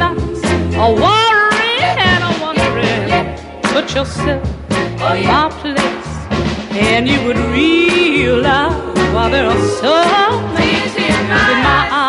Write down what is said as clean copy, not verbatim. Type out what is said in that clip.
nights a worrying and a wondering. Put yourself in my place, and you would realize why there are so many tears in my eyes.